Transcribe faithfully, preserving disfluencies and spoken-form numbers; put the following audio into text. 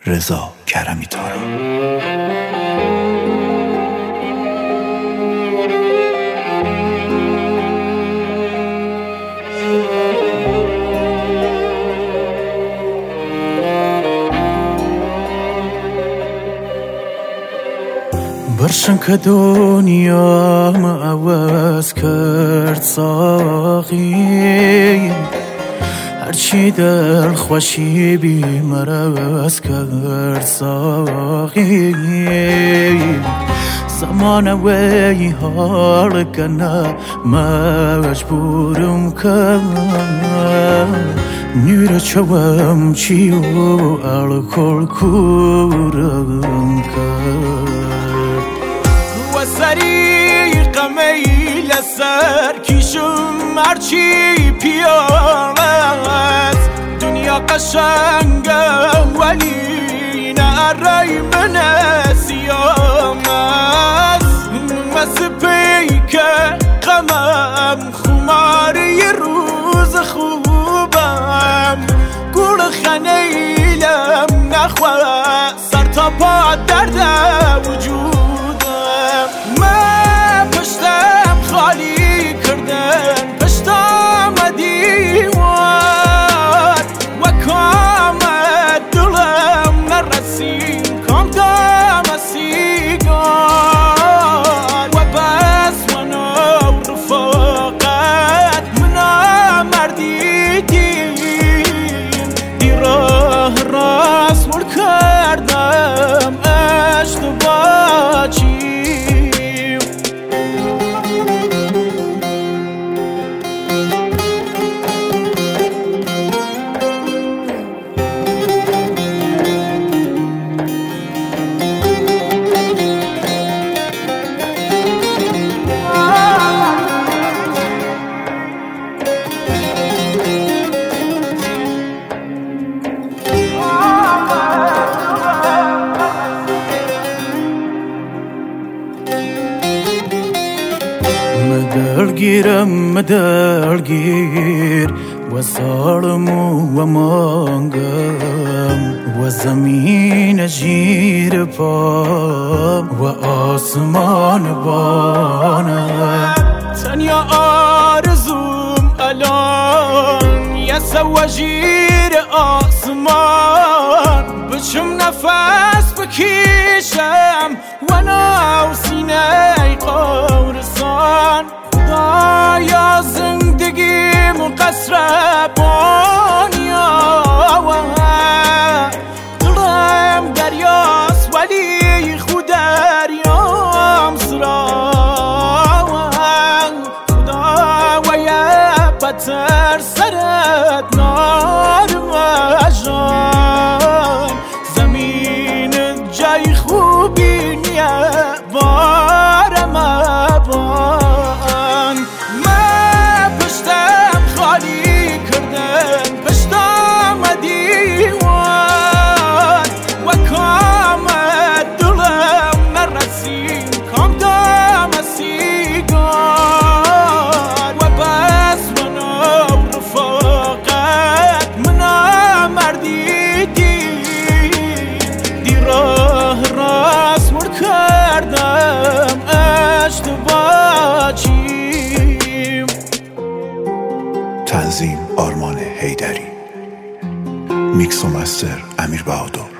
رضا کرمی تارا. برشن که دنیا ما عوض کرد ساقی، هرچی دل خوشی بی مرز کرد ساقی. زمان وی حال کنه مجبورم کرد، نور چوام چی و الکل کورم کرد. سریق میل سر کشم هرچی پیاست، دنیا قشنگه ولی نه رای من سیام است. مسپی که غمم خماری روز خوبم، گل خنیلم نخواه سر تا پا درد وجود. من پشتم خالی کردن پشتم دیوار، و کام دلم نرسیم کام دم سیگار. و بس منو رفاقت منا مردی دیم، دی راه راست مر کردم اشتباه چی. مدلگیرم مدلگیر و ظالم و مانگم، و زمین جیر پا و آسمان بانم. تنیا آرزوم الان یه سواجیر آسمان، بچم نفس بکشم و ناو سینه قورسان. خدایا زندگیم قصر بانیا، دلم دریاست ولی خود دریام سرا. خدا و یه بطر سرت نارم جان، زمین جای خوبی نیه بارم بان. من پشتم خالی کردن پشتم دیوان، و کام دلم نرسیم کام دم سیگار. و بس منو رفاقت منا مردی دیم، دی راه راست مر کردم اشتباه چیم. تنظیم آرمان حیدری، میکس و مستر امیر بهادر.